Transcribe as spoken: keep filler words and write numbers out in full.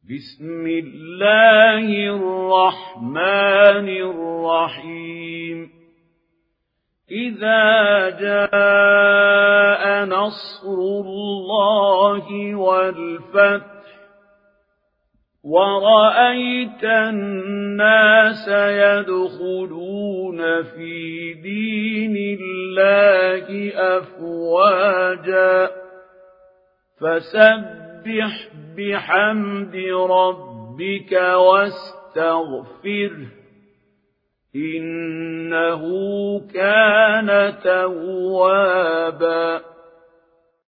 بسم الله الرحمن الرحيم إذا جاء نصر الله والفتح ورأيت الناس يدخلون في دين الله أفواجا فسبح بحمد ربك واستغفره إنه كان توابا